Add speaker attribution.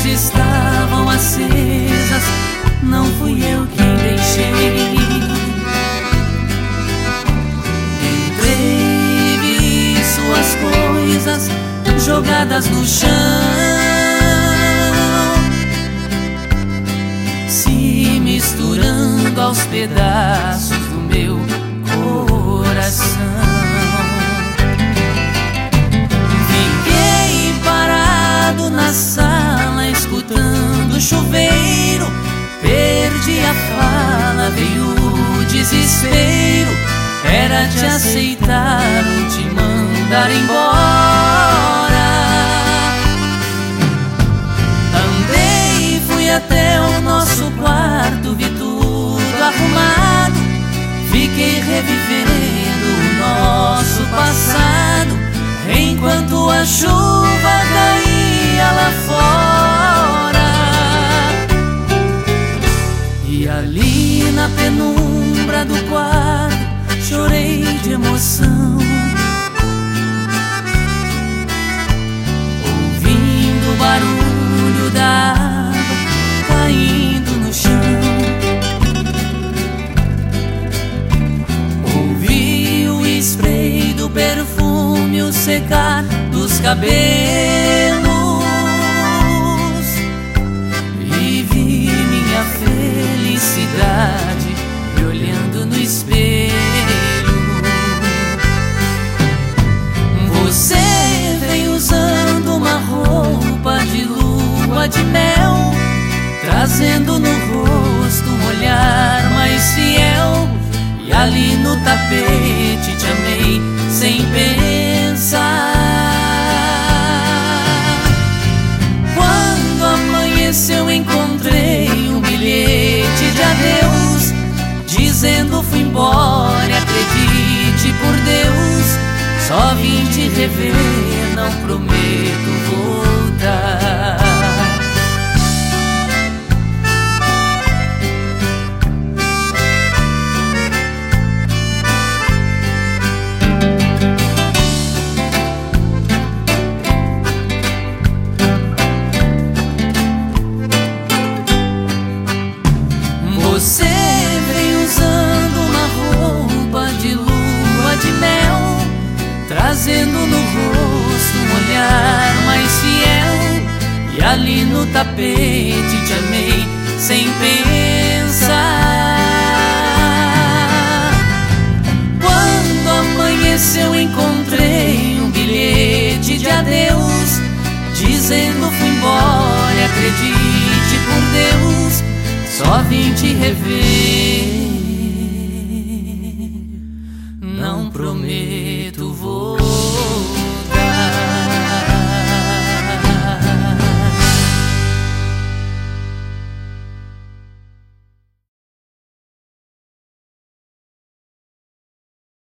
Speaker 1: estavam acesas, não fui eu quem deixei. Entrei e vi suas coisas jogadas no chão, se misturando aos pedaços do meu coração. Fiquei parado na sala escutando o chuveiro, perdi a fala, veio o desespero. Era te aceitar ou te mandar embora. Andei, fui até o nosso quarto, vi tudo arrumado. Fiquei revivendo o nosso passado, enquanto a chuva caía lá fora. E ali na penumbra do quarto chorei de emoção, ouvindo o barulho da água caindo no chão. Ouvi o spray do perfume, o secar dos cabelos, e vi minha felicidade me olhando no espelho. Você veio usando uma roupa de lua de mel, trazendo no rosto um olhar mais fiel. E ali no tapete te amei sem pensar. Quando amanheceu encontrei um bilhete de adeus, dizendo fui embora e acredite por Deus, só vim te rever, não prometo voltar. Você veio usando uma roupa de lua de mel, trazendo no rosto um olhar mais fiel. E ali no tapete te amei sem pensar. Quando amanheceu encontrei um bilhete de adeus, dizendo fui embora e acredite por Deus, só vim te rever.